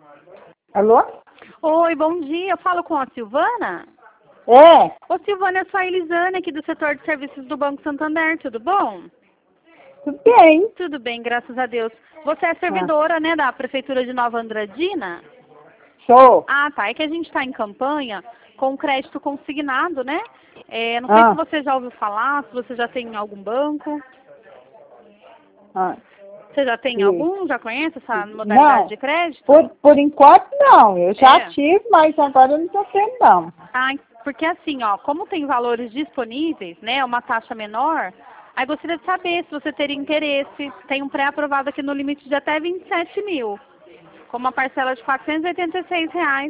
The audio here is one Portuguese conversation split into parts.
Alô? Oi, bom dia. Eu falo com a Silvana? É, Ô, Silvana, eu sou a Elisane aqui do setor de serviços do Banco Santander. Tudo bom? tudo bem. Tudo bem, graças a Deus. Você é servidora, né, da Prefeitura de Nova Andradina? Sou. Ah, tá. É que a gente está em campanha com crédito consignado, né? Não sei se Ah, você já ouviu falar, se você já tem em algum banco. ah, Você já tem sim. algum? Já conhece essa modalidade Não, de crédito? por enquanto não. Eu já É. tive, mas agora eu não estou tendo, não. Ah, porque assim, ó, como tem valores disponíveis, né, uma taxa menor, aí você deve saber se você teria interesse. Tem um pré-aprovado aqui no limite de até 27 mil, com uma parcela de R$ 486.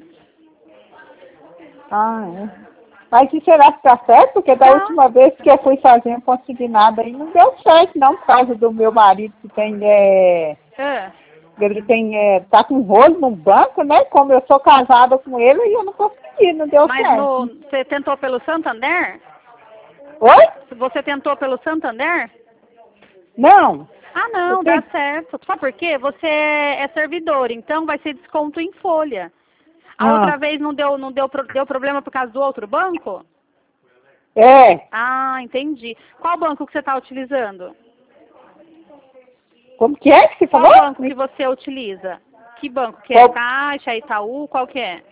Ah, é. Mas e será que tá certo? Porque da Tá. última vez que eu fui fazer um consignado aí não deu certo, não, por causa do meu marido que tem, É. ele tem, tá com rolo no banco, né? Como eu sou casada com ele e eu não consegui, não deu Mas certo. você tentou pelo Santander? Oi? Você tentou pelo Santander? Não. Ah, Eu não, dá tenho... certo. Sabe por quê? Você é servidor, então vai ser desconto em folha. A Ah, outra vez deu problema por causa do outro banco? é. Ah, entendi. Qual banco que você está utilizando? Como que é que você Qual falou? banco que você utiliza? Que banco que é? Qual- Caixa, Itaú, qual que é?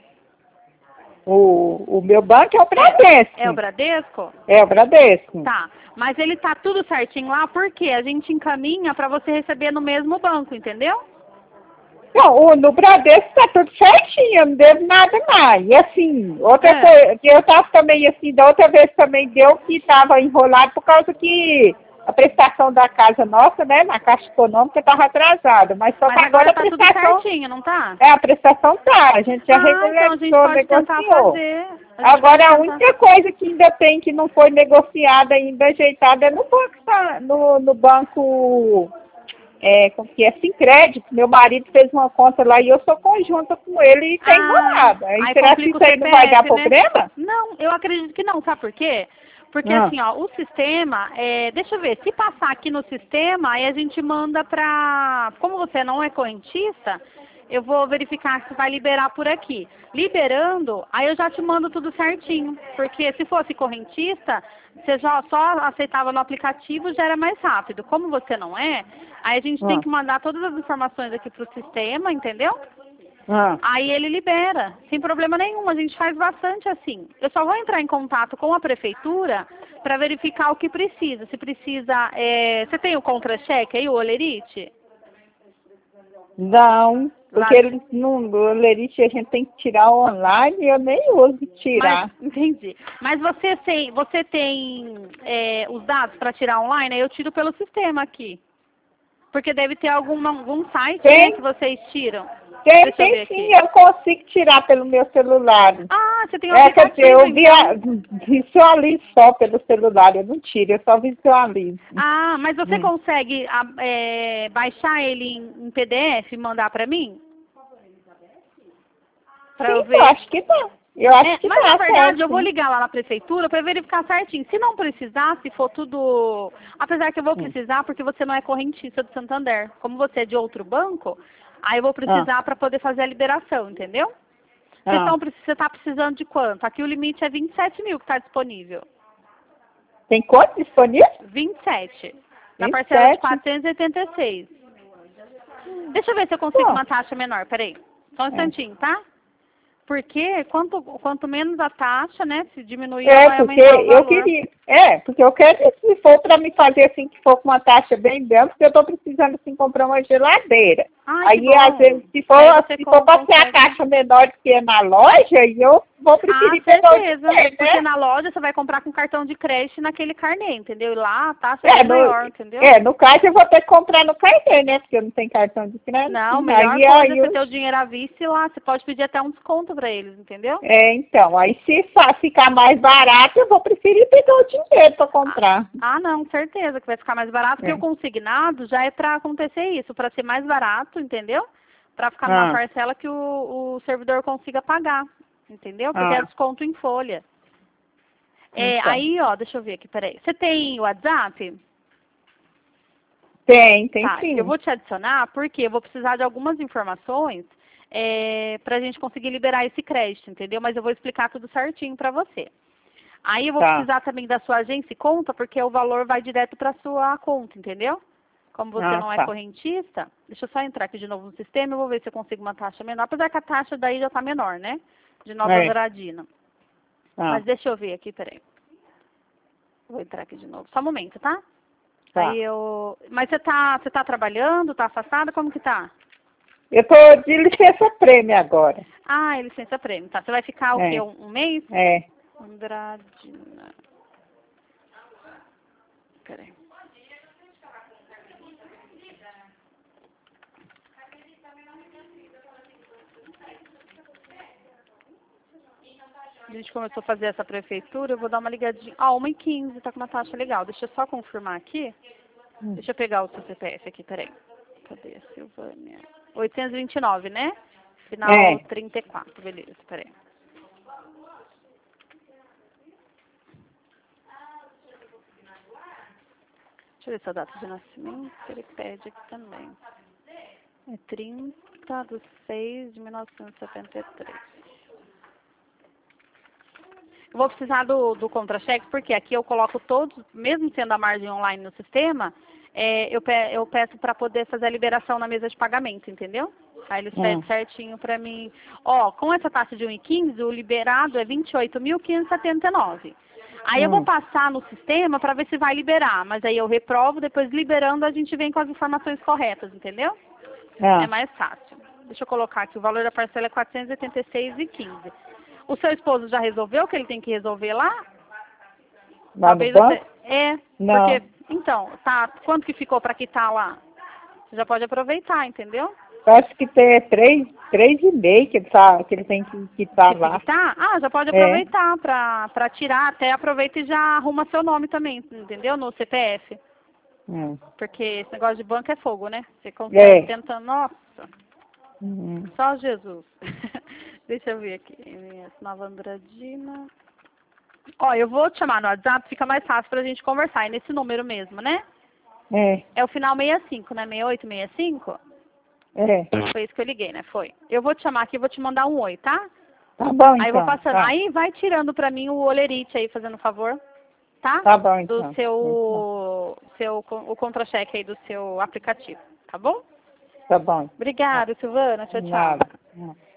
O meu banco é o É o Bradesco. Bradesco? É o Bradesco. Tá. Mas ele tá tudo certinho lá, porque a gente encaminha para você receber no mesmo banco, entendeu? Não, no Bradesco tá tudo certinho, eu não devo nada mais. E assim, outra É. coisa, que eu tava também assim, da outra vez também deu que tava enrolado por causa que a prestação da casa nossa, né, na Caixa Econômica tava atrasada. Mas só que Mas agora agora a tá tudo prestação, certinho, não tá? a prestação tá, a gente já Ah, então a gente regularizou, pode tentar negociou. fazer. A gente Agora pode a tentar. única coisa que ainda tem que não foi negociada ainda, ajeitada, é no banco, no banco, como que é, Sincrédito. Meu marido fez uma conta lá e eu sou conjunta com ele e tem Ah, enrolada. Aí aí será que complica isso o aí não vai dar CPF, né? problema? Não, eu acredito que não, sabe por quê? Porque Ah, assim, ó, o sistema, deixa eu ver, se passar aqui no sistema, aí a gente manda pra. Como você não é correntista, eu vou verificar se vai liberar por aqui. Liberando, aí eu já te mando tudo certinho. Porque se fosse correntista, você já só aceitava no aplicativo, já era mais rápido. Como você não é, aí a gente tem ah, que mandar todas as informações aqui pro sistema, entendeu? ah. Aí ele libera, sem problema nenhum, a gente faz bastante assim. Eu só vou entrar em contato com a prefeitura para verificar o que precisa. Se precisa, você tem o contra-cheque aí, o olerite? Não, Lá, porque ele não, o Lerite a gente tem que tirar online e eu nem uso mas, tirar. entendi. Mas você tem os dados para tirar online? Aí eu tiro pelo sistema aqui. Porque deve ter algum site, né, que Tem, vocês tiram. tem, Deixa eu ver tem aqui. sim, eu consigo tirar pelo meu celular. Ah, você tem um Quer dizer, aplicativo, eu então. visualizo só pelo celular, eu não tiro, eu só visualizo. Ah, mas você Hum. consegue baixar ele em PDF e mandar para mim? Para Sim, eu eu ver. acho que dá. Eu acho que Mas na dá verdade certo, eu vou sim. ligar lá na prefeitura para verificar certinho. Se não precisar, se for tudo. Apesar que eu vou Hum. precisar porque você não é correntista do Santander. Como você é de outro banco, aí eu vou Ah, precisar para poder fazer a liberação, entendeu? ah. Você está precisando de quanto? Aqui o limite é 27 mil que está disponível. Tem quanto disponível? 27. Na parcela de 27. 486. Deixa eu ver se eu consigo Bom, uma taxa menor. Peraí. Só um é. instantinho, tá? Porque quanto menos a taxa, né? Se diminuir, ela vai Porque aumentar o eu valor. queria. Porque eu quero que se for para me fazer assim, que for com uma taxa bem grande, porque eu estou precisando assim comprar uma geladeira. Ai, que Aí, às bom. vezes, se Que for, aí você se for para ser a consegue. taxa menor do que é na loja, aí eu vou Ah, preferir pegar o certeza. dinheiro, Porque né? na loja você vai comprar com cartão de crédito naquele carnê, entendeu? E lá a taxa é bem No, maior, entendeu? no caso eu vou ter que comprar no cartão, né? Porque eu não tenho cartão de crédito. Não, melhor coisa Aí é você eu, ter o dinheiro à vista e lá você pode pedir até um desconto pra eles, entendeu? então, aí se ficar mais barato, eu vou preferir pegar o dinheiro para comprar. Não, certeza que vai ficar mais barato, porque o É. consignado já é para acontecer isso, para ser mais barato, entendeu? Para ficar numa Ah, parcela que o servidor consiga pagar, entendeu? Porque é ah, desconto em folha. então. Aí, ó, deixa eu ver aqui, peraí. Você tem WhatsApp? Tem Tá, eu sim. vou te adicionar porque eu vou precisar de algumas informações para a gente conseguir liberar esse crédito, entendeu? Mas eu vou explicar tudo certinho para você. Aí eu vou Tá. precisar também da sua agência e conta, porque o valor vai direto para a sua conta, entendeu? Como você não é Tá. correntista, deixa eu só entrar aqui de novo no sistema, eu vou ver se eu consigo uma taxa menor, apesar que a taxa daí já está menor, né? De Nova Andradina. Mas deixa eu ver aqui, peraí. Vou entrar aqui de novo. Só um momento, tá? Tá. Aí Mas você tá trabalhando, tá afastada, como que tá? Eu tô de licença prêmio agora. Ah, é licença prêmio, tá. Você vai ficar o quê? Um mês? Andradina. Peraí. A gente começou a fazer essa prefeitura, eu vou dar uma ligadinha. 1h15, tá com uma taxa legal. Deixa eu só confirmar aqui. Deixa eu pegar o seu CPF aqui, peraí. Cadê a Silvânia? 829, né? Final 34, beleza, peraí. Deixa eu ver essa data de nascimento, ele pede aqui também. É 30/6/1973. Eu vou precisar do contra-cheque, porque aqui eu coloco todos, mesmo sendo a margem online no sistema, eu peço para poder fazer a liberação na mesa de pagamento, entendeu? Aí eles pedem certinho para mim. Com essa taxa de 1,15, o liberado é 28.579. Aí eu vou passar no sistema para ver se vai liberar, mas aí eu reprovo, depois liberando a gente vem com as informações corretas, entendeu? É mais fácil. Deixa eu colocar aqui, o valor da parcela é 486,15. O seu esposo já resolveu o que ele tem que resolver lá? Lá no banco? Não. Porque, então, quanto que ficou para quitar lá? Você já pode aproveitar, entendeu? Eu acho que tem 3,5 que ele tem que quitar lá. Já pode aproveitar para tirar, até aproveita e já arruma seu nome também, entendeu? No CPF. Porque esse negócio de banco é fogo, né? Você consegue tentando, nossa, só Jesus. Deixa eu ver aqui, MS Nova Andradina. Eu vou te chamar no WhatsApp, fica mais fácil pra gente conversar, é nesse número mesmo, né? É o final 65, né? 6865? Foi isso que eu liguei, né? Foi. Eu vou te chamar aqui, vou te mandar um oi, tá? Tá bom, então. Aí eu vou passando. Aí vai tirando pra mim o olerite aí, fazendo favor. Tá? Tá bom, então. O contra-cheque aí do seu aplicativo, tá bom? Tá bom. Obrigada, Silvana. Tchau, tchau. Nada.